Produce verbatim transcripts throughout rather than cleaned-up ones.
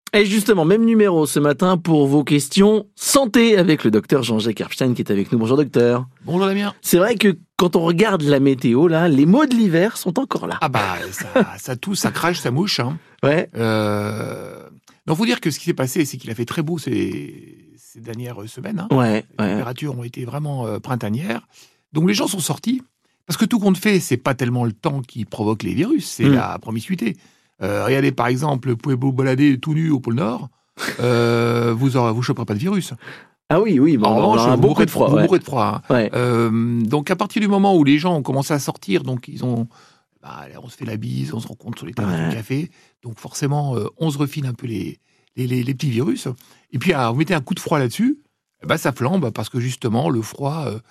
Et justement, même numéro ce matin pour vos questions santé avec le docteur Jean-Jacques Erpstein qui est avec nous. Bonjour docteur. Bonjour Damien. C'est vrai que quand on regarde la météo, là, les mots de l'hiver sont encore là. Ah bah, ça, ça tousse, ça crache, ça mouche. Hein. Ouais. Euh... Donc, faut dire que ce qui s'est passé, c'est qu'il a fait très beau ces, ces dernières semaines. Hein. Ouais, Les ouais. températures ont été vraiment euh, printanières. Donc, les gens sont sortis. Parce que tout compte fait, c'est pas tellement le temps qui provoque les virus, c'est mmh. la promiscuité. Euh, regardez, par exemple, vous pouvez vous balader tout nu au pôle Nord, euh, vous ne vous choperez pas de virus. Ah oui, oui, bon, en revanche, on a vous beaucoup de froid. Vous ouais. mourrez de froid. Hein. Ouais. Euh, donc, à partir du moment où les gens ont commencé à sortir, donc ils ont, bah, on se fait la bise, on se rencontre sur les terrasses ouais. du café, donc forcément, euh, on se refile un peu les, les, les, les petits virus. Et puis, alors, vous mettez un coup de froid là-dessus, bah, ça flambe parce que justement, le froid euh,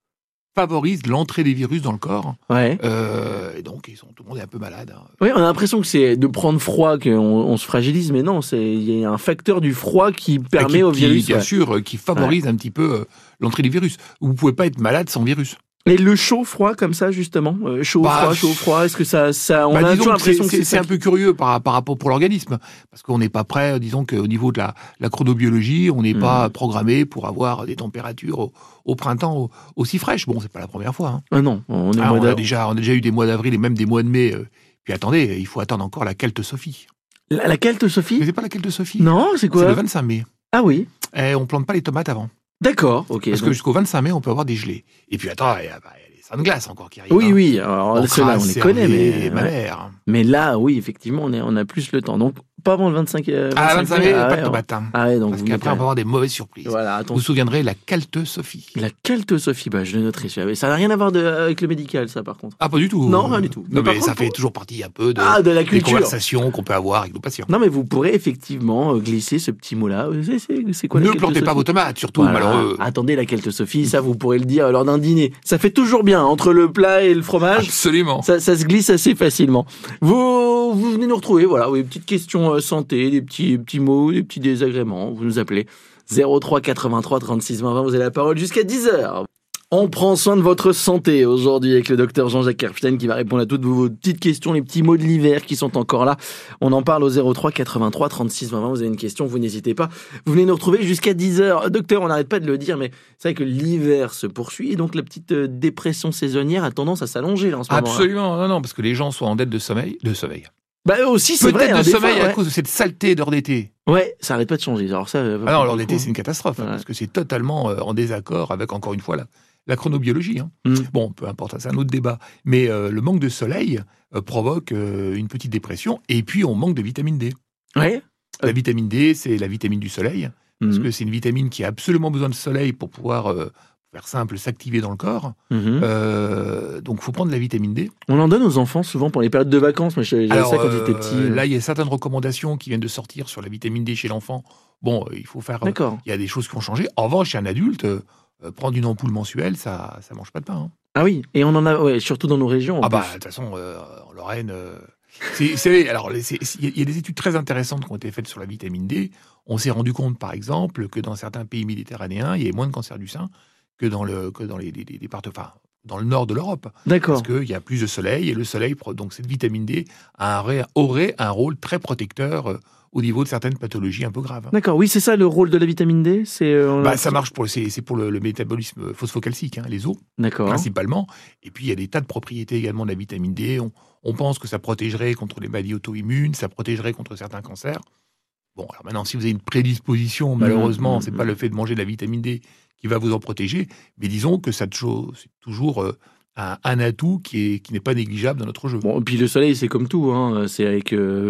favorise l'entrée des virus dans le corps. Ouais. Euh, et donc, ils sont, tout le monde est un peu malade. Hein. Oui, on a l'impression que c'est de prendre froid qu'on on se fragilise, mais non, il y a un facteur du froid qui permet qui, au virus. Qui, bien ouais. sûr, qui favorise ouais. un petit peu euh, l'entrée des virus. Vous ne pouvez pas être malade sans virus. Et le chaud-froid comme ça, justement euh, Chaud-froid, bah, chaud-froid, est-ce que ça... ça on bah, a toujours l'impression que c'est... C'est un peu curieux par, par rapport pour l'organisme, parce qu'on n'est pas prêt, disons qu'au niveau de la, la chronobiologie, on n'est mmh. pas programmé pour avoir des températures au, au printemps au, aussi fraîches. Bon, c'est pas la première fois. Hein. Ah non, on, est ah, on, a déjà, on a déjà eu des mois d'avril et même des mois de mai. Euh, puis attendez, il faut attendre encore la Calte Sophie. La, la Calte Sophie? Mais c'est pas la Calte Sophie. Non, c'est quoi? C'est le vingt-cinq mai. Ah oui. Et on plante pas les tomates avant. D'accord, ok. Parce donc... que jusqu'au vingt-cinq mai, on peut avoir des gelées. Et puis attends, il y a, bah, de glace encore qui arrive. Oui, hein. oui, alors ceux-là, on les connaît, mais... ma mère. Mais là, oui, effectivement, on, est, on a plus le temps. Donc, pas avant le vingt-cinq mai. Ah, vingt-cinq mai, ah, pas ouais, de tomate. Hein. Ah ouais, donc parce qu'après, on va avoir des mauvaises surprises. Voilà, vous vous souviendrez, la Calte Sophie. La Calte Sophie, bah, je le noterai. Ça n'a rien à voir de, avec le médical, ça, par contre. Ah, pas du tout. Non, rien du tout. Mais, mais mais contre, ça fait toujours partie un peu de, ah, de la culture. Des conversations qu'on peut avoir avec nos patients. Non, mais vous pourrez effectivement glisser ce petit mot-là. C'est quoi la Ne Calte plantez Sophie? pas vos tomates, surtout, voilà. malheureux. Attendez, la Calte Sophie, ça, vous pourrez le dire lors d'un dîner. Ça fait toujours bien, entre le plat et le fromage. Absolument. Ça, ça se glisse assez facilement. Vous, vous venez nous retrouver, voilà, oui, petites questions euh, santé, des petits, petits mots, des petits désagréments. Vous nous appelez zéro trois quatre-vingt-trois trente-six vingt vingt, vous avez la parole jusqu'à dix heures. On prend soin de votre santé aujourd'hui avec le docteur Jean-Jacques Erpstein qui va répondre à toutes vos petites questions, les petits mots de l'hiver qui sont encore là. On en parle au zéro trois quatre-vingt-trois trente-six vingt vingt. Vous avez une question, vous n'hésitez pas. Vous venez nous retrouver jusqu'à dix heures. Docteur, on n'arrête pas de le dire, mais c'est vrai que l'hiver se poursuit et donc la petite dépression saisonnière a tendance à s'allonger là en ce moment. Absolument, non, non, parce que les gens sont en dette de sommeil, de sommeil. Bah aussi, c'est vrai. Peut-être hein, de sommeil fois, à ouais. cause de cette saleté d'heure d'été. Ouais, ça arrête pas de changer. Alors ça. Ah non, l'heure d'été, c'est une catastrophe ouais. hein, parce que c'est totalement euh, en désaccord avec encore une fois la, la chronobiologie. Hein. Mm. Bon, peu importe, c'est un autre débat. Mais euh, le manque de soleil euh, provoque euh, une petite dépression et puis on manque de vitamine D. Ouais. La vitamine D, c'est la vitamine du soleil mm. parce que c'est une vitamine qui a absolument besoin de soleil pour pouvoir euh, faire simple, s'activer dans le corps. Mm-hmm. Euh, donc, il faut prendre la vitamine D. On en donne aux enfants souvent pour les périodes de vacances. Moi, j'avais ça quand euh, j'étais petit. Là, il y a certaines recommandations qui viennent de sortir sur la vitamine D chez l'enfant. Bon, il faut faire... D'accord. Il y a des choses qui ont changé. En revanche, chez un adulte, euh, prendre une ampoule mensuelle, ça ne mange pas de pain. Hein. Ah oui, et on en a, ouais, surtout dans nos régions. Ah bah, de toute façon, euh, en Lorraine... Euh, c'est, c'est, alors, il y a des études très intéressantes qui ont été faites sur la vitamine D. On s'est rendu compte, par exemple, que dans certains pays méditerranéens, il y avait moins de cancer du sein que dans, le, que dans les, les, les départements, enfin, dans le nord de l'Europe. D'accord. Parce qu'il y a plus de soleil, et le soleil, donc cette vitamine D, a un, aurait un rôle très protecteur euh, au niveau de certaines pathologies un peu graves. D'accord, oui, c'est ça le rôle de la vitamine D, c'est... Euh, bah, ça marche, pour, c'est, c'est pour le, le métabolisme phosphocalcique, hein, les os, D'accord. principalement. Et puis, il y a des tas de propriétés également de la vitamine D. On, on pense que ça protégerait contre les maladies auto-immunes, ça protégerait contre certains cancers. Bon, alors maintenant, si vous avez une prédisposition, malheureusement, mmh, c'est mmh. pas le fait de manger de la vitamine D qui va vous en protéger, mais disons que ça, c'est toujours euh, un, un atout qui, est, qui n'est pas négligeable dans notre jeu. Bon, et puis le soleil, c'est comme tout, hein. C'est avec,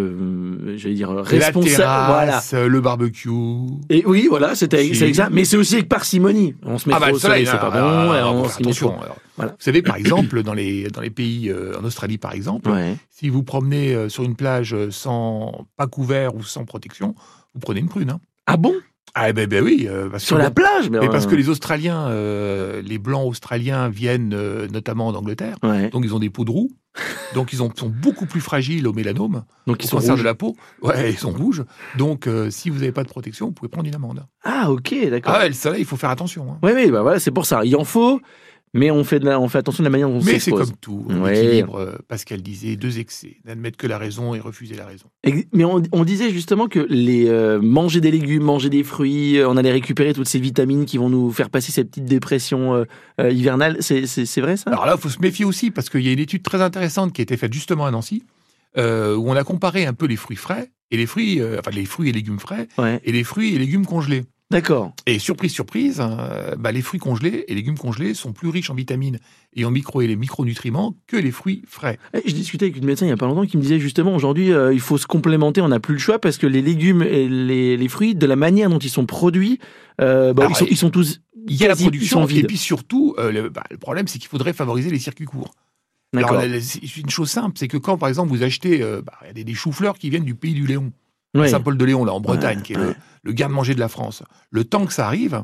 euh, j'allais dire, responsable. La terrasse, voilà. Le barbecue. Et oui, voilà, c'est avec, si. c'est avec ça, mais c'est aussi avec parcimonie. On se met ah trop bah, au soleil, c'est pas bon. Ah, on bon, se attention. met Alors, voilà. Vous savez, par exemple, dans les, dans les pays, euh, en Australie par exemple, ouais. si vous promenez euh, sur une plage sans pas couvert ou sans protection, vous prenez une prune. Hein. Ah bon? Ah ben, ben oui. Euh, parce sur que, la bon, plage mais, mais parce que les Australiens, euh, les Blancs australiens viennent euh, notamment d'Angleterre, ouais. donc ils ont des peaux de roux, donc ils ont, sont beaucoup plus fragiles au mélanome, donc ils au sont cancer rouges. de la peau. Ouais, ils sont rouges. Donc euh, si vous n'avez pas de protection, vous pouvez prendre une amende. Ah ok, d'accord. Ah ouais, le soleil, il faut faire attention. Hein. Oui, oui, bah voilà, c'est pour ça. Il en faut, Mais on fait, de la, on fait attention de la manière dont on Mais s'expose. c'est comme tout. Ouais. L'équilibre, euh, Pascal disait, deux excès. N'admettre que la raison et refuser la raison. Et- mais on, on disait justement que les euh, manger des légumes, manger des fruits, euh, on allait récupérer toutes ces vitamines qui vont nous faire passer cette petite dépression euh, euh, hivernale. C'est, c'est, c'est vrai ça? Alors là, il faut se méfier aussi, parce qu'il y a une étude très intéressante qui a été faite justement à Nancy, euh, où on a comparé un peu les fruits frais, et les fruits, euh, enfin les fruits et légumes frais, Ouais. et les fruits et légumes congelés. D'accord. Et surprise, surprise, euh, bah, les fruits congelés et légumes congelés sont plus riches en vitamines et en micro et les micronutriments que les fruits frais. Eh, Je discutais avec une médecin il n'y a pas longtemps qui me disait justement aujourd'hui euh, il faut se complémenter, on n'a plus le choix parce que les légumes et les, les fruits, de la manière dont ils sont produits, euh, bah, Alors, ils, sont, ils sont tous Il y a la quasi- ils sont production, et vides. puis surtout, euh, le, bah, le problème, c'est qu'il faudrait favoriser les circuits courts. Alors, D'accord. la- la- c'est une chose simple, c'est que quand, par exemple, vous achetez euh, bah, il y a des, des choux-fleurs qui viennent du pays du Léon, Ouais. Saint-Paul-de-Léon, là, en Bretagne, Ouais, qui est ouais. le, le garde-manger de la France. Le temps que ça arrive,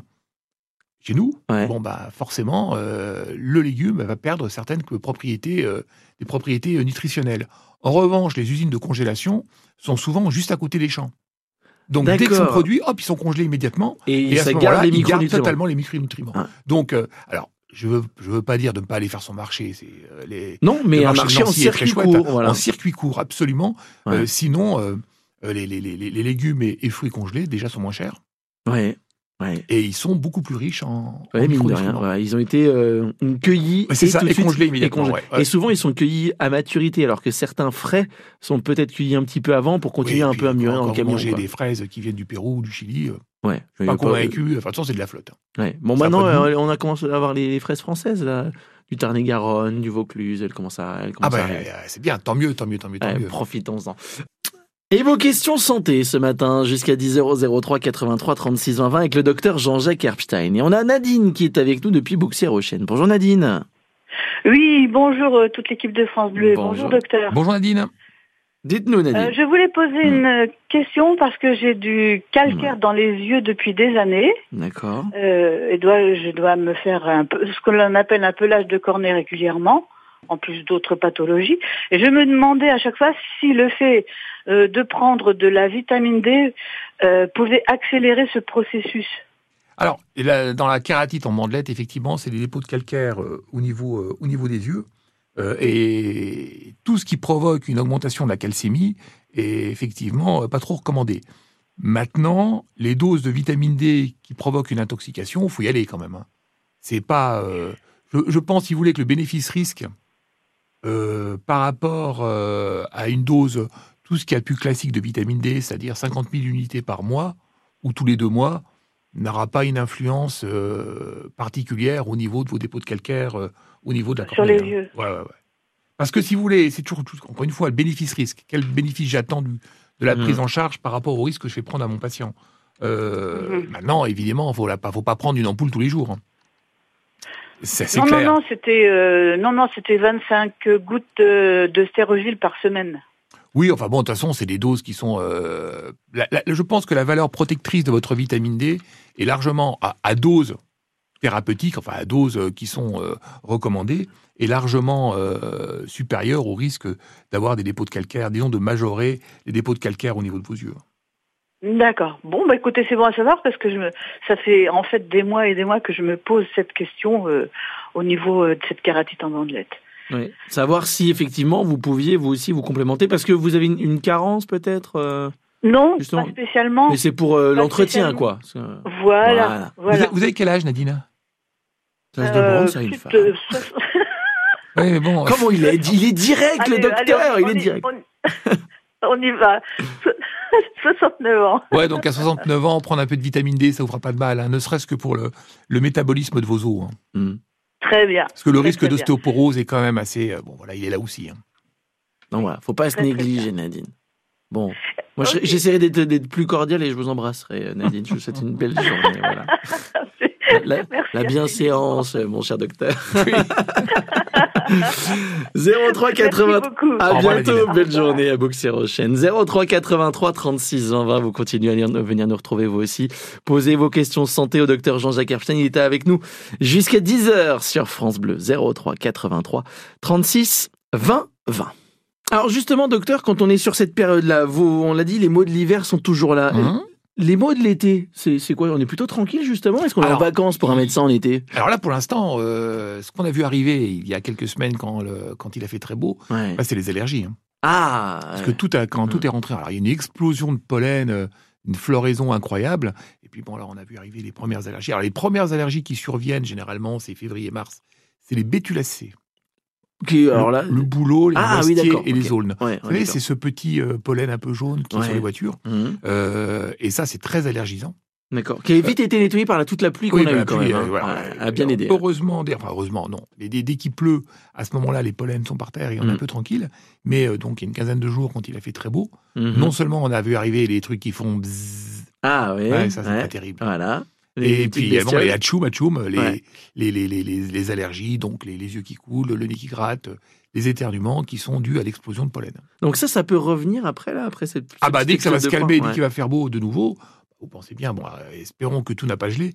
chez nous, Ouais. bon, bah, forcément, euh, le légume va perdre certaines propriétés, euh, des propriétés euh, nutritionnelles. En revanche, les usines de congélation sont souvent juste à côté des champs. Donc, dès qu'ils sont D'accord. produits, hop, ils sont congelés immédiatement. Et, Et à ça ce garde moment-là, les ils gardent micronutriments. totalement les micronutriments. Ah. Donc, euh, alors, je veux, je veux pas dire de ne pas aller faire son marché. C'est euh, les, Non, mais le un marché de marché en Nancy est très circuit chouette, court. hein. Voilà. En circuit court, absolument. Ouais. Euh, sinon, euh, euh, les, les, les, les légumes et, et fruits congelés, déjà, sont moins chers. Ouais. Ouais. Et ils sont beaucoup plus riches en, en Ouais, mine de rien, micronutriments. ouais, ils ont été euh, cueillis Ouais, c'est et ça, tout de et suite congelés et immédiatement. congelés. ouais, ouais. Et souvent, ils sont cueillis à maturité, alors que certains frais sont peut-être cueillis un petit peu avant pour continuer Oui, et un puis, peu à mûrir quand, dans le quand camion. vous mangez Quoi. des fraises qui viennent du Pérou ou du Chili, euh, Ouais. pas Il y a convaincu. Enfin, de toute façon, c'est de la flotte. Ouais. Bon, Ça a maintenant, pas de goût. euh, on a commencé à avoir les, les fraises françaises, là, du Tarn-et-Garonne, du Vaucluse. Elles commencent à, elles Ah commencent à ben, arriver. euh, c'est bien, tant mieux, tant mieux, tant mieux, tant Ouais, mieux. profitons-en. Et vos questions santé ce matin jusqu'à dix heures zéro trois quatre-vingt-trois trente-six vingt avec le docteur Jean-Jacques Herbstein. Et on a Nadine qui est avec nous depuis Bouxières-aux-Chênes. Bonjour Nadine. Oui, bonjour euh, toute l'équipe de France Bleu. Bonjour. Bonjour, docteur. Bonjour Nadine. Dites-nous Nadine. Euh, je voulais poser Hmm. une euh, question parce que j'ai du calcaire Ouais. dans les yeux depuis des années. D'accord. Euh, et dois, je dois me faire un peu ce que l'on appelle un pelage de cornée régulièrement, en plus d'autres pathologies. Et je me demandais à chaque fois si le fait euh, de prendre de la vitamine D euh, pouvait accélérer ce processus. Alors, et là, dans la kératite en bandelette, effectivement, c'est des dépôts de calcaire euh, au, niveau, euh, au niveau des yeux. Euh, et tout ce qui provoque une augmentation de la calcémie est effectivement euh, pas trop recommandé. Maintenant, les doses de vitamine D qui provoquent une intoxication, il faut y aller quand même. Hein. C'est pas. euh, je, je pense, si vous voulez, que le bénéfice-risque euh, par rapport euh, à une dose, tout ce qu'il y a de plus classique de vitamine D, c'est-à-dire cinquante mille unités par mois ou tous les deux mois, n'aura pas une influence euh, particulière au niveau de vos dépôts de calcaire, euh, au niveau de la Sur cornée. les hein. yeux. Ouais, ouais, ouais. Parce que si vous voulez, c'est toujours, toujours- encore une fois, le bénéfice-risque. Quel bénéfice j'attends du- de la Mhm. prise en charge par rapport au risque que je vais prendre à mon patient. Euh, Mhm. Maintenant, évidemment, il ne faut, faut pas prendre une ampoule tous les jours. hein. C'est c'est Non, clair. non, non, c'était euh, non, non, c'était vingt-cinq gouttes euh, de stérogile par semaine. Oui, enfin bon, de toute façon, c'est des doses qui sont... euh, la- la- je pense que la valeur protectrice de votre vitamine D est largement à, à dose thérapeutique, enfin à doses euh, qui sont euh, recommandées, est largement euh, supérieure au risque d'avoir des dépôts de calcaire, disons de majorer les dépôts de calcaire au niveau de vos yeux. D'accord. Bon, bah écoutez, c'est bon à savoir parce que je me, ça fait en fait des mois et des mois que je me pose cette question euh, au niveau euh, de cette kératite en bandelette. Oui. Savoir si effectivement vous pouviez vous aussi vous complémenter parce que vous avez une, une carence peut-être. euh, Non, Justement. pas spécialement. Mais c'est pour euh, Pas l'entretien spécialement. quoi. Parce que, Voilà, Voilà. Vous, voilà. avez, vous avez quel âge, Nadine? Ça se Euh, demande ça une plus femme. de soix- Oui, mais bon... Comment il est Il est direct Allez, le docteur. allez, on- il est on y- direct. On, on y va. soixante-neuf ans. Ouais, donc à soixante-neuf ans, prendre un peu de vitamine D, ça vous fera pas de mal, hein, ne serait-ce que pour le, le métabolisme de vos os. hein. Hmm. Très bien. Parce que le Très, risque très bien. d'ostéoporose est quand même assez... euh, bon, voilà, il est là aussi. hein. Non voilà, faut pas se Très, très négliger Nadine. Bon, moi je- Ok. j'essaierai d'être, d'être plus cordial et je vous embrasserai euh, Nadine. Je vous souhaite une belle journée. Voilà. La, Merci. la bienséance, euh, mon cher docteur. zéro trois quatre-vingt-trois. Merci beaucoup. À Au revoir, bientôt, Nadine. belle journée à Bouxières-aux-Chênes. zéro trois quatre-vingt-trois trente-six vingt. Vous continuez à lire- venir nous retrouver vous aussi. Posez vos questions santé au docteur Jean-Jacques Herbstein. Il était avec nous jusqu'à dix heures sur France Bleu. zéro trois quatre-vingt-trois trente-six vingt vingt. Alors justement, docteur, quand on est sur cette période-là, vous, on l'a dit, les maux de l'hiver sont toujours là. Hum. Les mots de l'été, c'est, c'est quoi? On est plutôt tranquille, justement? Est-ce qu'on Alors, est en vacances pour un médecin en été? Alors là, pour l'instant, euh, ce qu'on a vu arriver il y a quelques semaines quand, le, quand il a fait très beau, Ouais. bah, c'est les allergies. Hein. Ah! Parce que tout a, quand Mhm. tout est rentré, alors il y a une explosion de pollen, euh, une floraison incroyable. Et puis bon, là, on a vu arriver les premières allergies. Alors les premières allergies qui surviennent, généralement, c'est février-mars. C'est les bétulacées. Qui, alors le, là... le bouleau, les Ah, oui, noisetiers d'accord, et ok. les aulnes. Ouais, Vous savez, c'est ce petit euh, pollen un peu jaune qui est Ouais. sur les voitures. Mhm. Euh, et ça, c'est très allergisant. D'accord. Qui a vite été nettoyé par la, toute la pluie qu'on Oui, a bah, eue, quand puis, même. euh, Hein. voilà, Ouais, ouais, a bien ouais, aidé. Heureusement, enfin heureusement, non. Mais dès, dès qu'il pleut, à ce moment-là, les pollens sont par terre et on est Mm. un peu tranquille. Mais euh, donc, il y a une quinzaine de jours, quand il a fait très beau, Mhm. non seulement on a vu arriver les trucs qui font bzzz, Ah, oui. ouais, ça c'est ouais. pas terrible. Voilà. Et Les puis petites également les bestioles. hatchoum, hatchoum, les, Ouais. les, les, les, les, les allergies, donc les, les yeux qui coulent, le nez qui gratte, les éternuements qui sont dus à l'explosion de pollen. Donc ça, ça peut revenir après, là, après cette... Ah cette bah dès que ça va se épisode de calmer, froid. dès Ouais. qu'il va faire beau de nouveau, vous pensez bien, bon, euh, espérons que tout n'a pas gelé,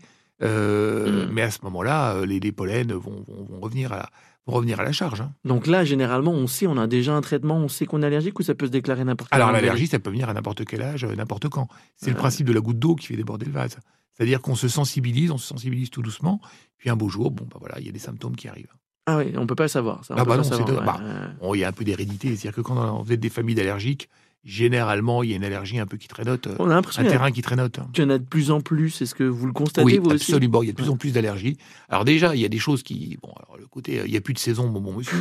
euh, Mm. mais à ce moment-là, euh, les, les pollens vont, vont, vont revenir à la, vont revenir à la charge. Hein. Donc là, généralement, on sait, on a déjà un traitement, on sait qu'on est allergique ou ça peut se déclarer n'importe quel Alors moment de l'allergie, ça peut venir à n'importe quel âge, euh, n'importe quand. C'est le Ouais. principe de la goutte d'eau qui fait déborder le vase. C'est-à-dire qu'on se sensibilise, on se sensibilise tout doucement, puis un beau jour, bon bah voilà, il y a des symptômes qui arrivent. Ah oui, on peut pas le savoir. Ça, on Ah peut bah pas non, c'est savoir, de- ouais, bah, ouais. Bon, il y a un peu d'hérédité, c'est-à-dire que quand vous êtes des familles d'allergiques, généralement, il y a une allergie un peu qui traînote, euh, On a l'impression un qu'il y a- terrain qui traînote. qu'il y en a de plus en plus. Est-ce que vous le constatez, Oui, vous aussi? absolument. Il y a de plus en plus d'allergies. Alors déjà, il y a des choses qui... Bon, alors le côté, euh, il n'y a plus de saison, mon bon monsieur.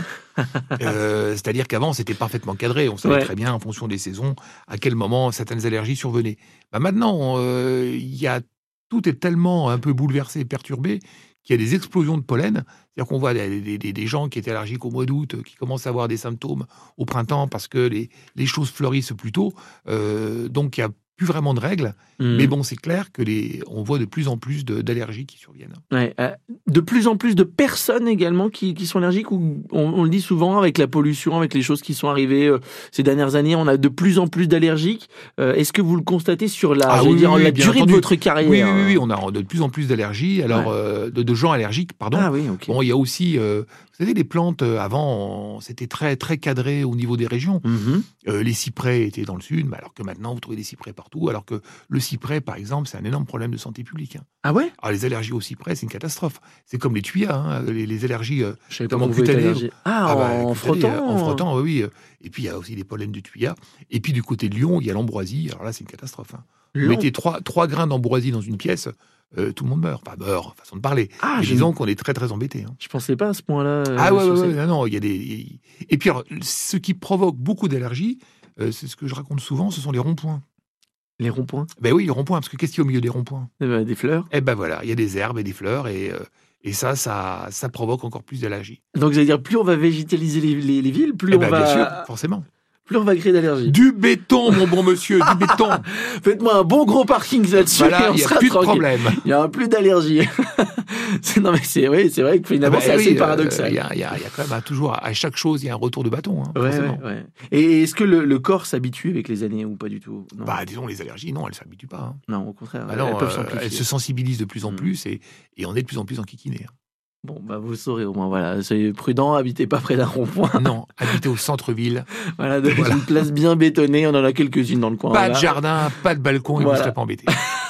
Euh, c'est-à-dire qu'avant, c'était parfaitement cadré. On savait Ouais. très bien, en fonction des saisons, à quel moment certaines allergies survenaient. Bah, maintenant, euh, il y a... tout est tellement un peu bouleversé et perturbé qu'il y a des explosions de pollen. C'est-à-dire qu'on voit des, des- des- des gens qui étaient allergiques au mois d'août, euh, qui commencent à avoir des symptômes au printemps parce que les, les choses fleurissent plus tôt. Euh, donc, il n'y a plus vraiment de règles. Hmm. Mais bon, c'est clair que les, on voit de plus en plus de- d'allergies qui surviennent. Ouais, euh, de plus en plus de personnes également qui, qui sont allergiques, ou on, on le dit souvent avec la pollution, avec les choses qui sont arrivées euh, ces dernières années, on a de plus en plus d'allergiques. Euh, est-ce que vous le constatez sur la, Ah j'allais oui, dire, oui, la bien durée entendu. de votre carrière? Oui, oui, oui, on a de plus en plus d'allergies, alors euh, de, de gens allergiques, pardon. Ah oui, ok. Bon, il y a aussi, euh, vous savez, les plantes, euh, avant, on- c'était très, très cadré au niveau des régions. Mhm. Euh, les cyprès étaient dans le sud, mais alors que maintenant, vous trouvez des cyprès partout, alors que le cyprès, par exemple, c'est un énorme problème de santé publique. Hein. Ah ouais? Alors, les allergies au cyprès, c'est une catastrophe. C'est comme les tuyas, hein, les, les allergies... euh, Je savais pas Notamment qu'on pouvait être cutanées. allergique. Ah, ah bah, en cutanées, frottant? euh, En frottant, oui, oui. euh, Et puis, il y a aussi les pollens de tuyas. Et puis, du côté de Lyon, il y a l'ambroisie. Alors là, c'est une catastrophe. Hein. Vous Long- mettez trois, trois grains d'ambroisie dans une pièce, euh, tout le monde meurt. Enfin, meurt, façon de parler. Ah, Mais je, disons qu'on est très, très embêtés. Hein. je pensais pas à ce point-là. euh, ah ouais, sur ouais, ces- ouais, non, non, il y a des... Et puis, alors, ce qui provoque beaucoup d'allergies, euh, c'est ce que je raconte souvent, ce sont les ronds-points. Les ronds-points, Ben oui, les ronds-points, parce que qu'est-ce qu'il y a au milieu des ronds-points? Eh ben, des fleurs. Eh ben voilà, il y a des herbes et des fleurs, et, euh, et ça, ça, ça provoque encore plus d'allergies. Donc, j'allais dire, plus on va végétaliser les, les- les villes, plus Eh on ben, va, bien sûr, forcément. plus on va créer d'allergies. Du béton, mon bon monsieur, du béton. Faites-moi un bon gros parking là-dessus et Voilà, on il n'y a sera plus de tranquille. problème. Il n'y aura plus d'allergies. C'est- non mais c'est oui, c'est vrai que finalement Ah bah c'est assez oui, euh, paradoxal. Il y, a, il y a- il y a quand même à toujours, à chaque chose, il y a un retour de bâton. Hein, Ouais, forcément. ouais, ouais. Et est-ce que le, le corps s'habitue avec les années ou pas du tout? Non, Bah, disons, les allergies, non, elles ne s'habituent pas. Hein. non, au contraire, Bah elles non, peuvent euh, s'amplifier. elles se sensibilisent de plus en Mm. plus et, et on est de plus en plus enquiquinés. Bon, bah vous saurez au moins, voilà, soyez prudent, habitez pas près d'un rond-point. Non, habiter au centre-ville, Voilà, de Voilà. une place bien bétonnée, on en a quelques-unes dans le coin. pas voilà. de jardin, pas de balcon, et Voilà. vous ne serez pas embêtés.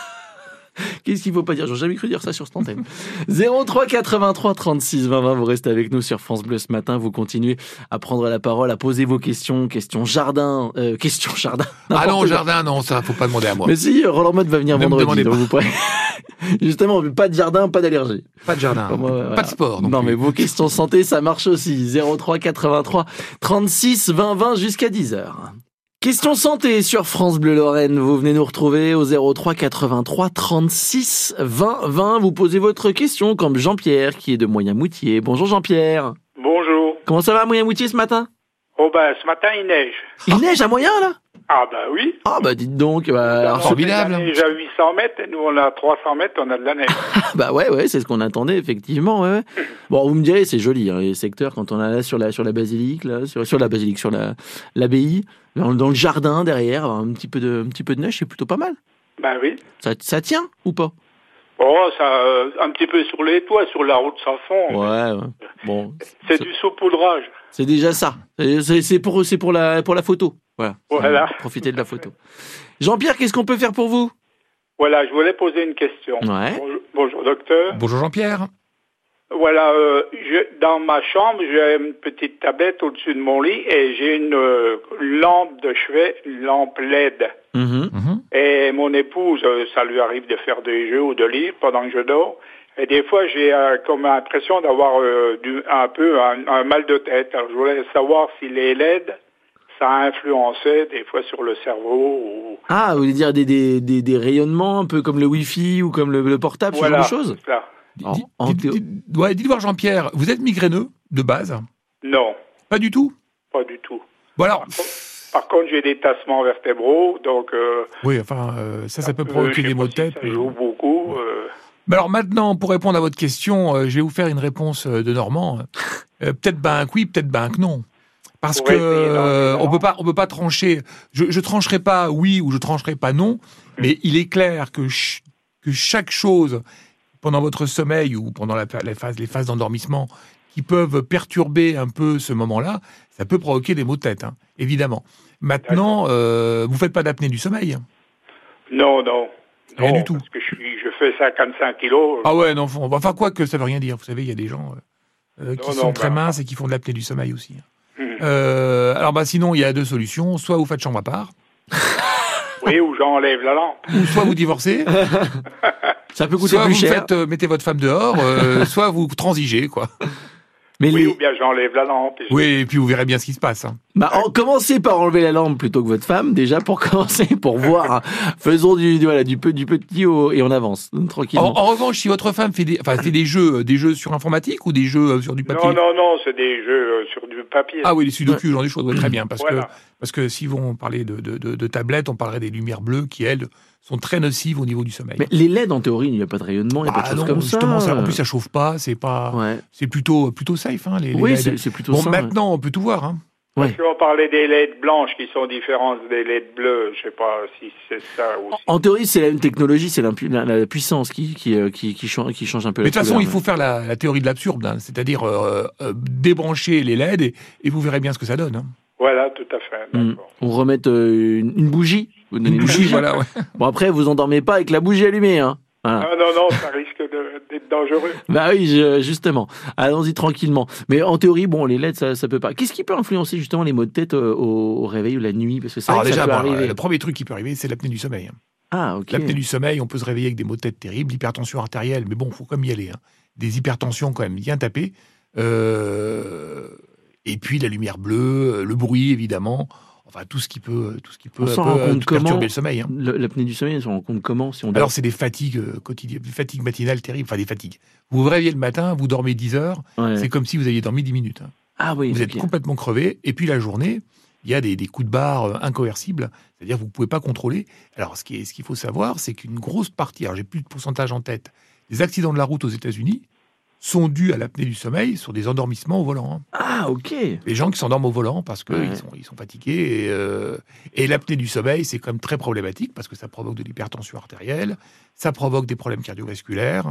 Qu'est-ce qu'il faut pas dire? J'ai jamais cru dire ça sur cette antenne. zéro trois quatre-vingt-trois trente-six vingt vingt, vous restez avec nous sur France Bleu ce matin, vous continuez à prendre la parole, à poser vos questions, questions jardin, euh, questions jardin. Ah n'importe non, quoi. jardin, non, ça, faut pas demander à moi. Mais si, Roland Mode va venir Ne me vendredi, demandez donc pas. vous pourrez... Justement, pas de jardin, pas d'allergie. Pas de jardin, Comme moi, voilà. pas de sport. Non, plus. mais vos questions santé, ça marche aussi. zéro trois quatre-vingt-trois trente-six vingt vingt jusqu'à dix heures. Question santé sur France Bleu Lorraine. Vous venez nous retrouver au zéro trois quatre-vingt-trois trente-six vingt vingt. Vous posez votre question comme Jean-Pierre qui est de Moyen-Moutier. Bonjour Jean-Pierre. Bonjour. Comment ça va à Moyen-Moutier ce matin? Oh ben, ce matin, il neige. Il neige à Moyen là? Ah ben oui. Ah bah dites donc. Bah, alors, formidable. La neige à huit cents mètres, et nous on a trois cents mètres, on a de la neige. bah ouais, ouais, c'est ce qu'on attendait effectivement. Ouais, ouais. Bon, vous me direz, c'est joli hein, les secteurs quand on a là sur la sur la basilique, là, sur, sur la basilique, sur la l'abbaye, dans, dans le jardin derrière, avoir un petit peu de un petit peu de neige, c'est plutôt pas mal. Ben oui. Ça, ça tient ou pas? Oh, ça, euh, un petit peu sur les toits, sur la route, ça fond. Ouais, ouais. Bon, C'est du saupoudrage. c'est déjà ça. C'est- C'est c'est pour c'est pour la pour la photo. Voilà. Voilà. Profitez de la photo. Jean-Pierre, qu'est-ce qu'on peut faire pour vous? Voilà, je voulais poser une question. Ouais. Bonjour, bonjour, docteur. Bonjour Jean-Pierre. Voilà, euh, je, dans ma chambre, j'ai une petite tablette au-dessus de mon lit et j'ai une euh, lampe de chevet, une lampe L E D. Mhm. Mhm. Et mon épouse, euh, ça lui arrive de faire des jeux ou de lire pendant que je dors. Et des fois, j'ai euh, comme l'impression d'avoir euh, du, un peu un, un mal de tête. Alors, je voulais savoir si les L E D, ça influençait des fois sur le cerveau ou... Ah, vous voulez dire des, des, des, des rayonnements un peu comme le Wi-Fi ou comme le, le portable, Voilà, ce genre de choses? c'est ça. En- Dites- en dites- théo- dites- ouais, dites voir Jean-Pierre, vous êtes migraineux de base? Non, Pas du tout? pas du tout. Bon alors, Par contre, j'ai des tassements vertébraux, donc... Euh, oui, enfin, euh, ça, ça peut euh, provoquer je sais des pas maux de si tête. Ça mais- joue beaucoup. Euh, Mais alors maintenant, pour répondre à votre question, euh, je vais vous faire une réponse euh, de Normand. Euh, peut-être ben que oui, peut-être ben que non. Parce Pour que essayer d'en euh, dire on non. peut pas, on peut pas trancher. Je, je trancherai pas oui ou je trancherai pas non. Mais il est clair que ch- que chaque chose pendant votre sommeil ou pendant la, la phase, les phases d'endormissement qui peuvent perturber un peu ce moment-là, ça peut provoquer des maux de tête, hein, évidemment. Maintenant, euh, vous faites pas d'apnée du sommeil? non, non. Rien non, du tout. Parce que je, suis, je fais cinquante-cinq kilos. Ah ouais, non, faut- enfin quoi que ça veut rien dire. Vous savez, il y a des gens euh, euh, qui Non, sont non, très bah. minces et qui font de l'apnée du sommeil aussi. Mhm. Euh, alors bah sinon, il y a deux solutions. Soit vous faites chambre à part, Oui, ou j'enlève la lampe. ou soit vous divorcez, Ça peut coûter soit plus vous cher. faites euh, mettez votre femme dehors, euh, soit vous transigez quoi. Mais Oui, les- ou bien j'enlève la lampe. et je- Oui, et puis vous verrez bien ce qui se passe. hein. bah, en- commencez par enlever la lampe plutôt que votre femme, déjà pour commencer, pour voir. Faisons du, du- voilà, du, peu, du petit au, et on avance, En, tranquillement. en revanche, si votre femme fait des, enfin, fait des jeux, euh, des jeux sur informatique ou des jeux euh, sur du papier. Non, non, non, c'est des jeux euh, sur du papier. Ah oui, les sudoku, genre des choses, ouais, très bien, parce Voilà. que parce que si on parlait de, de, de, de tablettes, on parlerait des lumières bleues qui elles sont très nocives au niveau du sommeil. Mais les L E D, en théorie, il n'y a pas de rayonnement, il n'y a pas de Ah choses non, comme justement, ça. ça, en plus ça chauffe pas, c'est pas, Ouais. c'est plutôt plutôt safe, hein, les, les Oui, L E D. c'est c'est plutôt Bon, ça. maintenant on peut tout voir, hein. Ouais. Parce qu'on parlait des L E D blanches qui sont différentes des L E D bleues. Je sais pas si c'est ça aussi. En théorie, c'est la même technologie, c'est l'impu- la, la puissance qui, qui, euh, qui, qui, change, qui change un peu Mais la de toute façon, couleur, il faut faire la, la théorie de l'absurde, hein, c'est-à-dire euh, euh, débrancher les L E D et, et vous verrez bien ce que ça donne. Hein. Voilà, tout à fait. Mm. D'accord. On remet euh, une, une bougie. Vous donnez Une bougie, voilà. Ouais. Bon, après, vous endormez pas avec la bougie allumée, hein. Voilà. Ah non, non, ça risque de- d'être dangereux. Bah oui, je- justement. Allons-y tranquillement. Mais en théorie, bon, les L E D, ça, ça peut pas. Qu'est-ce qui peut influencer justement les maux de tête euh, au, au réveil ou la nuit? Parce que c'est vrai Alors que ça déjà, peut bon, arriver. le premier truc qui peut arriver, c'est l'apnée du sommeil. hein. Ah, ok. L'apnée du sommeil, on peut se réveiller avec des maux de tête terribles, l'hypertension artérielle, mais bon, faut quand même y aller. hein. Des hypertensions quand même bien tapées. Euh, Et puis la lumière bleue, le bruit évidemment, enfin tout ce qui peut, tout ce qui peut, On s'en un peu, rend euh, compte comment perturber le sommeil. hein. Le- L'apnée du sommeil, on se rend compte comment si on dort Alors c'est des fatigues euh, quotidiennes, des fatigues matinales terribles, enfin des fatigues. Vous vous réveillez le matin, vous dormez dix heures, Ouais. c'est comme si vous aviez dormi dix minutes. hein. Ah oui, Vous ok. êtes complètement crevé, et puis la journée, il y a des, des coups de barre euh, incoercibles, c'est-à-dire que vous ne pouvez pas contrôler. Alors ce qui est- ce qu'il faut savoir, c'est qu'une grosse partie, alors j'ai plus de pourcentage en tête, des accidents de la route aux États-Unis sont dus à l'apnée du sommeil sur des endormissements au volant. hein. Ah, ok. Les gens qui s'endorment au volant parce qu'ils Ouais. sont, ils sont fatigués. Et, euh, et l'apnée du sommeil, c'est quand même très problématique parce que ça provoque de l'hypertension artérielle, ça provoque des problèmes cardiovasculaires.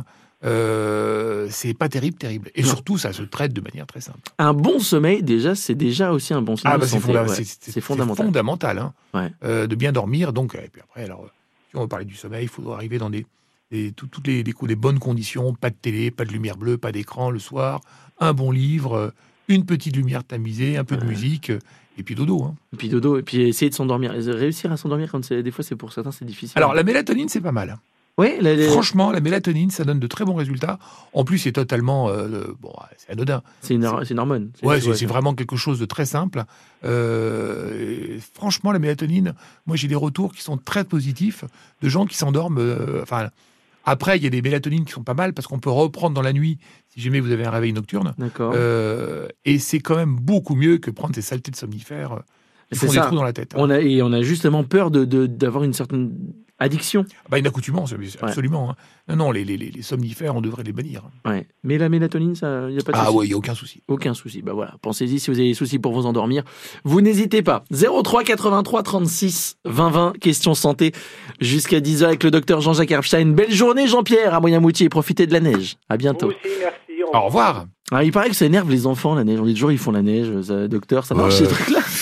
Euh, c'est pas terrible, terrible. Et Non. surtout, ça se traite de manière très simple. Un bon sommeil, déjà, c'est déjà aussi un bon signe Ah, de bah, c'est, santé. fonda- ouais. c'est- c'est- C'est fondamental. fondamental, hein, Ouais. euh, de bien dormir. Donc, et puis après, alors, si on veut parler du sommeil, il faut arriver dans des, des- tout- toutes les, des, des bonnes conditions. Pas de télé, pas de lumière bleue, pas d'écran le soir, un bon livre, euh, une petite lumière tamisée, un peu de Ouais. musique, euh, et puis dodo. hein. Et puis dodo, et puis essayer de s'endormir. Réussir à s'endormir, quand c'est, des fois, c'est pour certains, c'est difficile. Alors, la mélatonine, c'est pas mal. ouais, la- la- Franchement, la mélatonine, ça donne de très bons résultats. En plus, c'est totalement... euh, bon, c'est anodin. c'est, une, c'est une hormone. Ouais, c'est, c'est vraiment quelque chose de très simple. Euh, et franchement, la mélatonine, moi, j'ai des retours qui sont très positifs de gens qui s'endorment... euh, enfin, après, il y a des mélatonines qui sont pas mal parce qu'on peut reprendre dans la nuit si jamais vous avez un réveil nocturne. D'accord. Euh, et c'est quand même beaucoup mieux que prendre ces saletés de somnifères euh, qui C'est font ça. des trous dans la tête. hein. On a, et on a justement peur de, de- d'avoir une certaine addiction. Bah, une accoutumance, absolument. hein. Non, non, les, les, les- les somnifères, on devrait les bannir. Ouais. Mais la mélatonine, il n'y a pas de Ah souci. ouais, il n'y a aucun souci. Aucun souci. Bah voilà, pensez-y si vous avez des soucis pour vous endormir. Vous n'hésitez pas. zéro trois quatre-vingt-trois trente-six vingt vingt, question santé jusqu'à dix heures avec le docteur Jean-Jacques Erpstein. Belle journée Jean-Pierre à Moyen-Moutier. Profitez de la neige. À Vous bientôt. aussi, merci. Au revoir. Ah, il paraît que ça énerve les enfants la neige. On dit toujours ils font la neige. Ça, docteur, ça marche Ouais. ces trucs-là.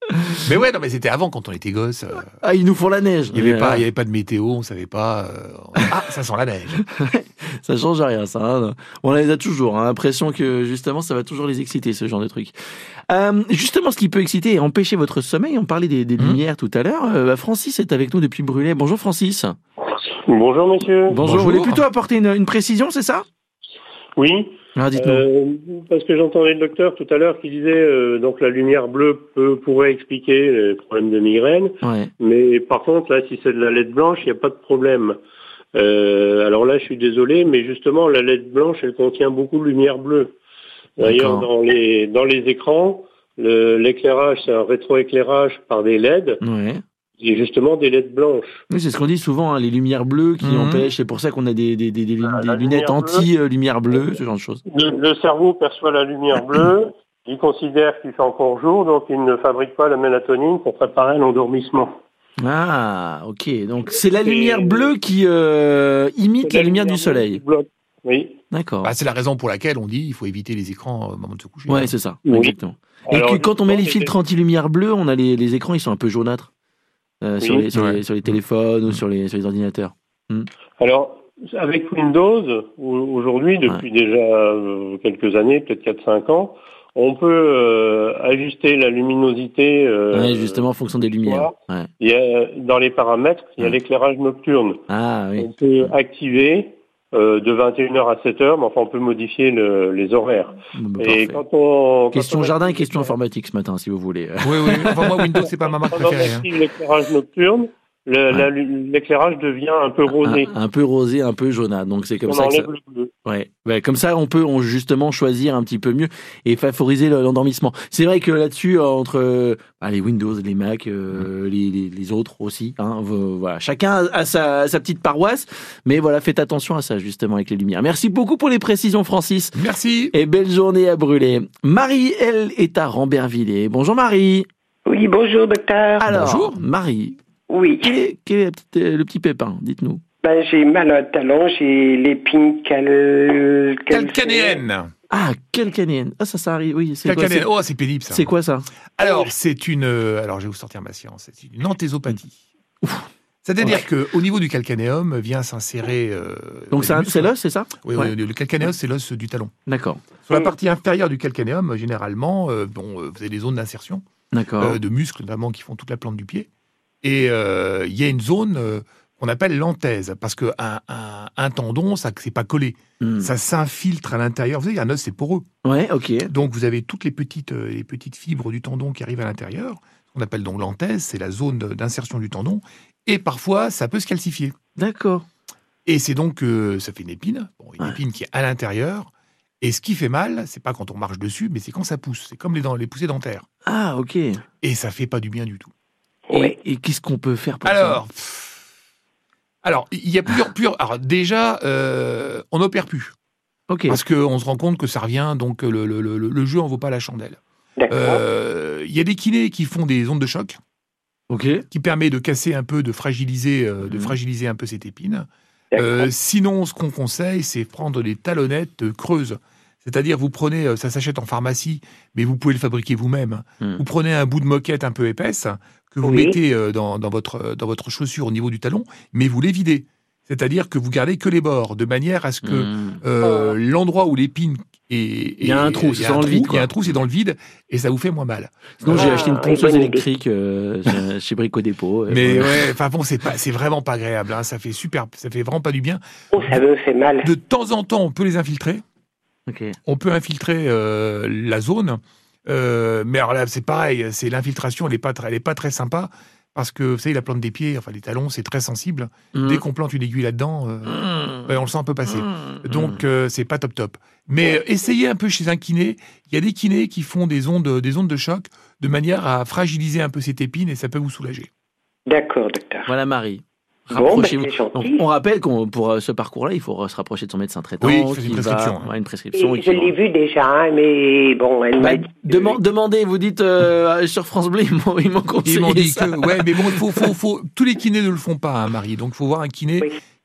Mais ouais, non, mais c'était avant quand on était gosse. Euh, ah, ils nous font la neige. Il n'y avait pas, il y avait pas de météo, on savait pas. Euh, ah, ça sent la neige. Ça change rien, ça. Hein. On les a toujours. Hein, l'impression que justement, ça va toujours les exciter, ce genre de truc. Euh, justement, ce qui peut exciter et empêcher votre sommeil. On parlait des, des mmh. lumières tout à l'heure. Euh, Francis est avec nous depuis Bruley. Bonjour, Francis. Bonjour, monsieur. Bonjour. Bonjour. Vous voulez plutôt apporter une, une précision, c'est ça? Oui. Ah, dites-nous. Euh, parce que j'entendais le docteur tout à l'heure qui disait euh, donc la lumière bleue peut, pourrait expliquer les problèmes de migraine, ouais. mais par contre là si c'est de la L E D blanche il n'y a pas de problème. Euh, alors là je suis désolé mais justement la L E D blanche elle contient beaucoup de lumière bleue. D'ailleurs dans les dans les écrans le, l'éclairage c'est un rétroéclairage par des L E D. Ouais. Et justement des L E D blanches. Oui, c'est ce qu'on dit souvent, hein, les lumières bleues qui mmh. empêchent. C'est pour ça qu'on a des, des, des, des, ah, des lunettes anti-lumière bleue, bleue, ce genre de choses. Le, le cerveau perçoit la lumière bleue, il considère qu'il fait encore jour, donc il ne fabrique pas la mélatonine pour préparer l'endormissement. Ah, ok. Donc c'est la lumière Et bleue qui euh, imite la, la lumière, lumière du soleil. Oui. D'accord. Bah, c'est la raison pour laquelle on dit qu'il faut éviter les écrans au moment de se coucher. Ouais, c'est ça. Oui. Exactement. Et Alors, que, quand on met les filtres anti-lumière bleue, on a les, les écrans, ils sont un peu jaunâtres. Euh, oui, sur, les, sur, ouais. les, sur les téléphones mmh. ou sur les, sur les ordinateurs. Mmh. Alors, avec Windows, aujourd'hui, depuis ouais. déjà euh, quelques années, peut-être quatre cinq ans, on peut euh, ajuster la luminosité. Euh, ouais, justement, en fonction des lumières. Ouais. Il y a, dans les paramètres, il y a ouais. l'éclairage nocturne. Ah, oui. On peut activer euh, de vingt et une heures à sept heures, mais enfin, on peut modifier le, les horaires. Bah, et quand on, question quand on jardin et active... question informatique ce matin, si vous voulez. Oui, oui. Enfin, moi, Windows, c'est pas ma marque préférée. Quand on active hein. l'éclairage nocturne, Le, ouais. la, l'éclairage devient un peu rosé. Un, un peu rosé, un peu jaunâtre. Donc c'est comme on ça. enlève Que ça... le bleu. Ouais. ouais. Comme ça, on peut on, justement choisir un petit peu mieux et favoriser l'endormissement. C'est vrai que là-dessus, entre bah, les Windows, les Mac, euh, les, les, les autres aussi. Hein, voilà. Chacun a sa, sa petite paroisse, mais voilà, faites attention à ça justement avec les lumières. Merci beaucoup pour les précisions, Francis. Merci. Et belle journée à Bruley. Marie, elle, est à Rambervillers. Bonjour Marie. Oui, bonjour docteur. Alors, bonjour Marie. Oui. Quel est, quel est la petite, le petit pépin? Dites-nous. Ben, j'ai mal à un talon, j'ai l'épine cal... calcanéenne. Ah, calcanéenne. Ah, ça, ça arrive, oui. C'est calcanéenne. Quoi, oh, c'est pénible, ça. C'est quoi, ça? Alors, c'est une... Alors, je vais vous sortir ma science. C'est une anthésopathie. C'est-à-dire ouais. qu'au niveau du calcanéum vient s'insérer... Euh, Donc, c'est, un, c'est l'os, c'est ça? Oui, ouais. le calcanéum, c'est l'os du talon. D'accord. Sur la partie inférieure du calcanéum, généralement, euh, bon, vous avez des zones d'insertion. D'accord. Euh, de muscles, notamment, qui font toute la plante du pied. Et il euh, y a une zone euh, qu'on appelle l'anthèse, parce qu'un un, un tendon, ça c'est pas collé. Mm. Ça s'infiltre à l'intérieur. Vous savez, un os, c'est poreux. Ouais, ok. Donc, vous avez toutes les petites, euh, les petites fibres du tendon qui arrivent à l'intérieur. On appelle donc l'anthèse, c'est la zone d'insertion du tendon. Et parfois, ça peut se calcifier. D'accord. Et c'est donc, euh, ça fait une épine, bon, une ouais. épine qui est à l'intérieur. Et ce qui fait mal, c'est pas quand on marche dessus, mais c'est quand ça pousse. C'est comme les, dents, les poussées dentaires. Ah, ok. Et ça fait pas du bien du tout. Et, et qu'est-ce qu'on peut faire pour alors, ça? Alors, il y a plusieurs... plusieurs alors, déjà, euh, on n'opère plus. Okay. Parce qu'on se rend compte que ça revient, donc le, le, le, le jeu en vaut pas la chandelle. Il euh, y a des kinés qui font des ondes de choc, okay. qui permet de casser un peu, de fragiliser, euh, de mmh. fragiliser un peu cette épine. Euh, sinon, ce qu'on conseille, c'est prendre des talonnettes creuses. C'est-à-dire, vous prenez, ça s'achète en pharmacie, mais vous pouvez le fabriquer vous-même. Mmh. Vous prenez un bout de moquette un peu épaisse, que vous oui. mettez dans, dans, votre, dans votre chaussure au niveau du talon, mais vous les videz. C'est-à-dire que vous gardez que les bords, de manière à ce que mmh. euh, l'endroit où l'épine est... Il y a un trou, c'est dans le vide. Il y a un trou, c'est dans le vide, et ça vous fait moins mal. Sinon, ah, j'ai acheté une ponceuse électrique euh, chez Brico Dépôt. Mais voilà. ouais, enfin bon, c'est, pas, c'est vraiment pas agréable. Hein, ça fait super, ça fait vraiment pas du bien. Oh, ça me fait mal. De temps en temps, on peut les infiltrer. Okay. On peut infiltrer euh, la zone, euh, mais alors là, c'est pareil, c'est l'infiltration, elle n'est pas, elle est pas très sympa, parce que, vous savez, la plante des pieds, enfin les talons, c'est très sensible. Mmh. Dès qu'on plante une aiguille là-dedans, euh, mmh. ouais, on le sent un peu passer. Mmh. Donc, euh, c'est pas top top. Mais euh, essayez un peu chez un kiné. Il y a des kinés qui font des ondes, des ondes de choc, de manière à fragiliser un peu cette épine, et ça peut vous soulager. D'accord, docteur. Voilà, Marie. Rapprochez-vous. Bon, bah, on rappelle qu'on pour ce parcours-là, il faut se rapprocher de son médecin traitant. Oui, il fait une prescription. Va, ouais, une prescription. Et je l'ai vu déjà, mais bon, elle bah, m'a dit. Demand, que... Demandez, vous dites euh, sur France Bleu, ils m'ont, ils m'ont conseillé. Ils m'ont dit ça. que, ouais, mais bon, faut, faut, faut, tous les kinés ne le font pas, hein, Marie. Donc, il faut voir un kiné oui.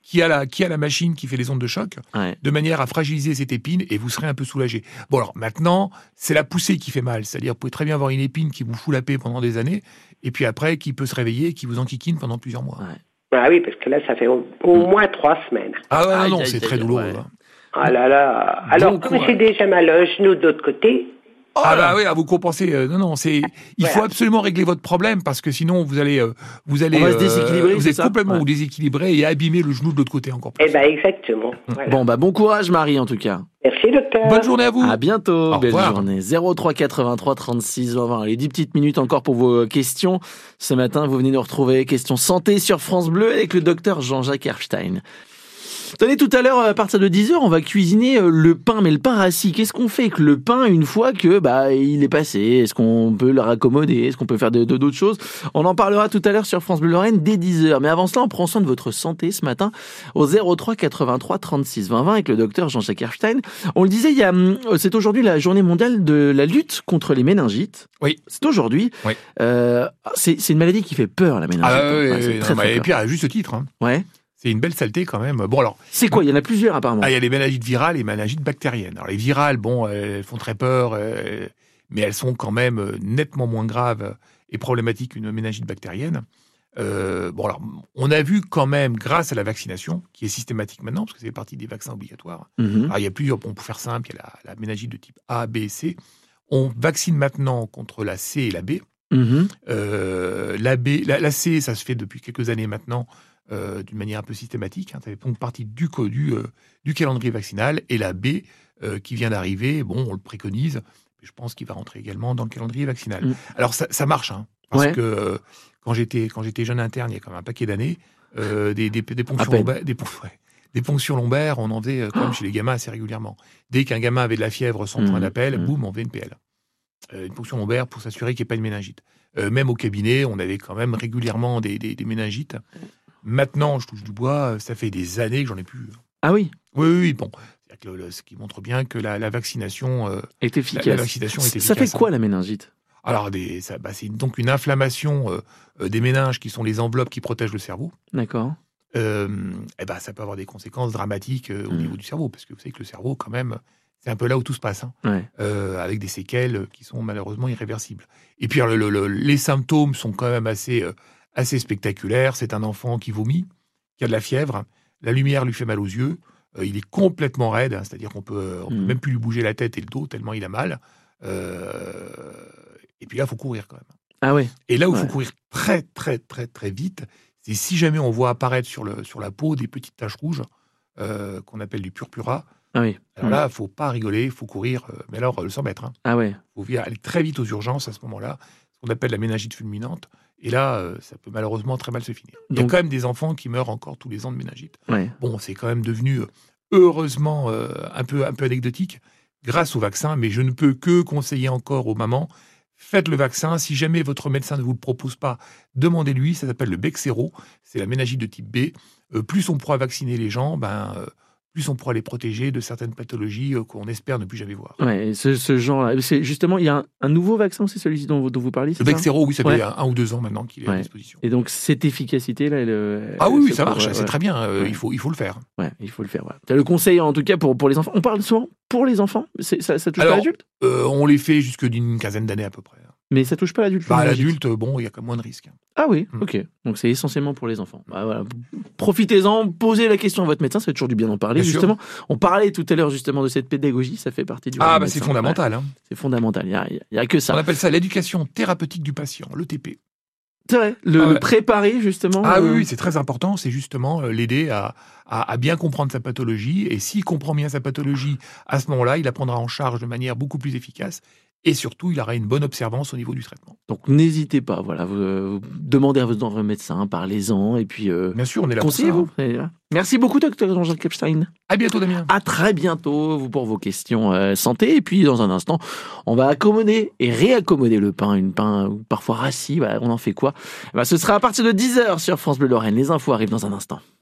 qui a la, qui a la machine qui fait les ondes de choc, ouais. de manière à fragiliser cette épine et vous serez un peu soulagé. Bon, alors maintenant, c'est la poussée qui fait mal. C'est-à-dire, vous pouvez très bien avoir une épine qui vous fout la paix pendant des années, et puis après, qui peut se réveiller et qui vous enquiquine pendant plusieurs mois. Ouais. Ah oui, parce que là, ça fait au, au mmh. moins trois semaines. Ah ouais, aïe, non, non, aïe, c'est aïe, très aïe, douloureux. ouais. Hein. Ah là là. Alors, bon comme courage. j'ai déjà mal à un genou de l'autre côté... Oh ah bah oui, à vous compenser. Euh, non, non, c'est. Il voilà. faut absolument régler votre problème parce que sinon vous allez, euh, vous allez, On va se déséquilibrer, vous c'est êtes ça complètement ouais. vous déséquilibrer et abîmer le genou de l'autre côté encore plus. Eh ben exactement. Voilà. Bon, bah bon courage, Marie, en tout cas. Merci, docteur. Bonne journée à vous. À bientôt. Au Belle revoir. journée. zéro trois quatre-vingt-trois trente-six vingt. Allez, dix petites minutes encore pour vos questions. Ce matin, vous venez nous retrouver question santé sur France Bleu avec le docteur Jean-Jacques Erfstein. Tenez, tout à l'heure, à partir de dix heures, on va cuisiner le pain, mais le pain rassis. Qu'est-ce qu'on fait avec le pain une fois que bah il est passé? Est-ce qu'on peut le raccommoder? Est-ce qu'on peut faire de, de, d'autres choses? On en parlera tout à l'heure sur France Bleu Lorraine dès dix heures. Mais avant cela, on prend soin de votre santé ce matin au zéro trois quatre-vingt-trois trente-six vingt avec le docteur Jean-Jacques Erfstein. On le disait, il y a, c'est aujourd'hui la journée mondiale de la lutte contre les méningites. Oui. C'est aujourd'hui. Oui. Euh, c'est, c'est une maladie qui fait peur, la méningite. Ah oui, Ouais, oui, c'est oui, très, non, très mais, et peur. puis à juste titre. Hein. Ouais. C'est une belle saleté quand même. Bon alors. C'est quoi? Il y en a plusieurs apparemment. Ah, il y a les méningites virales et les méningites bactériennes. Alors les virales, bon, elles font très peur, euh, mais elles sont quand même nettement moins graves et problématiques qu'une méningite bactérienne. Euh, bon alors, on a vu quand même, grâce à la vaccination, qui est systématique maintenant, parce que c'est partie des vaccins obligatoires. Mm-hmm. Alors il y a plusieurs, bon, pour faire simple, il y a la, la méningite de type A, B et C. On vaccine maintenant contre la C et la B. Mm-hmm. Euh, la B, la, la C, ça se fait depuis quelques années maintenant. Euh, d'une manière un peu systématique, hein, ça fait donc partie du, du, euh, du calendrier vaccinal, et la B euh, qui vient d'arriver, bon, on le préconise, mais je pense qu'il va rentrer également dans le calendrier vaccinal. Mmh. Alors ça, ça marche, hein, parce ouais. que euh, quand j'étais quand j'étais jeune interne, il y a quand même un paquet d'années, euh, des, des, des, ponctions lombaires, des, ouais, des ponctions lombaires, on en faisait euh, comme oh. chez les gamins assez régulièrement. Dès qu'un gamin avait de la fièvre sans mmh. point d'appel, mmh. boum, on faisait une P L. Euh, une ponction lombaire pour s'assurer qu'il n'y ait pas de méningite. Euh, même au cabinet, on avait quand même régulièrement des, des, des méningites. Maintenant, je touche du bois, ça fait des années que j'en ai plus. Ah oui? Oui, oui, oui. Bon, c'est-à-dire que le, ce qui montre bien que la, la vaccination euh, est efficace. La, la vaccination est efficace. Ça fait quoi la méningite? Alors, des, ça, bah, c'est donc une inflammation euh, des méninges qui sont les enveloppes qui protègent le cerveau. D'accord. Euh, et bah, ça peut avoir des conséquences dramatiques euh, au mmh. niveau du cerveau, parce que vous savez que le cerveau, quand même, c'est un peu là où tout se passe, hein, ouais. euh, avec des séquelles qui sont malheureusement irréversibles. Et puis, le, le, le, les symptômes sont quand même assez... Euh, assez spectaculaire. C'est un enfant qui vomit, qui a de la fièvre, la lumière lui fait mal aux yeux, euh, il est complètement raide, hein, c'est-à-dire qu'on peut, on mmh. peut même plus lui bouger la tête et le dos tellement il a mal. Euh, et puis là, il faut courir quand même. Ah ouais. Et là où il ouais. faut courir très, très, très, très vite, c'est si jamais on voit apparaître sur, le, sur la peau des petites taches rouges euh, qu'on appelle du purpura. Ah oui. Alors mmh. là, il ne faut pas rigoler, il faut courir, euh, mais alors le cent mètres. Hein. Ah ouais. Il faut aller très vite aux urgences à ce moment-là, ce qu'on appelle la méningite fulminante. Et là, euh, ça peut malheureusement très mal se finir. Il y a Donc, quand même des enfants qui meurent encore tous les ans de méningite. Ouais. Bon, c'est quand même devenu, euh, heureusement, euh, un, peu, un peu anecdotique grâce au vaccin, mais je ne peux que conseiller encore aux mamans, faites le vaccin. Si jamais votre médecin ne vous le propose pas, demandez-lui. Ça s'appelle le Bexsero. C'est la méningite de type B. Euh, plus on pourra vacciner les gens, ben... Euh, plus on pourra les protéger de certaines pathologies euh, qu'on espère ne plus jamais voir. Ouais, ce, ce genre-là, c'est justement, il y a un, un nouveau vaccin, c'est celui-ci dont, dont vous parlez, c'est le Bexsero, oui, ça fait ouais. un, un ou deux ans maintenant qu'il est ouais. à disposition. Et donc, cette efficacité-là, elle, elle, ah oui, oui, ça pour, marche, ouais, c'est ouais. très bien, euh, ouais. il, faut, il faut le faire. Ouais, il faut le faire. Ouais. Le conseil, en tout cas, pour, pour les enfants. On parle souvent pour les enfants, c'est, ça, ça touche Alors, pas l'adulte euh, On les fait jusque d'une quinzaine d'années à peu près. Mais ça touche pas l'adulte. Bah, l'adulte, bon, il y a quand même moins de risques. Ah oui, mmh. ok. Donc c'est essentiellement pour les enfants. Bah, voilà. Profitez-en, posez la question à votre médecin, ça fait toujours du bien d'en parler. Bien justement, sûr. On parlait tout à l'heure justement de cette pédagogie, ça fait partie du. Ah bah c'est fondamental. Ouais. Hein. C'est fondamental. Il y a, il y a que ça. On appelle ça l'éducation thérapeutique du patient, l'E T P. C'est vrai. Le, ah ouais. le préparer justement. Ah euh... oui, oui, c'est très important. C'est justement l'aider à, à, à bien comprendre sa pathologie. Et s'il comprend bien sa pathologie, à ce moment-là, il la prendra en charge de manière beaucoup plus efficace. Et surtout, il aura une bonne observance au niveau du traitement. Donc, n'hésitez pas. Voilà, vous, vous demandez à votre médecin, parlez-en, et puis euh, bien sûr, on est là conseillez-vous. pour ça. Hein. Merci beaucoup, docteur Jean-Jacques Erfstein. À bientôt, Damien. À très bientôt, vous pour vos questions euh, santé. Et puis, dans un instant, on va accommoder et réaccommoder le pain, une pain parfois rassis. Bah, on en fait quoi ? Bah, ce sera à partir de dix heures sur France Bleu Lorraine. Les infos arrivent dans un instant.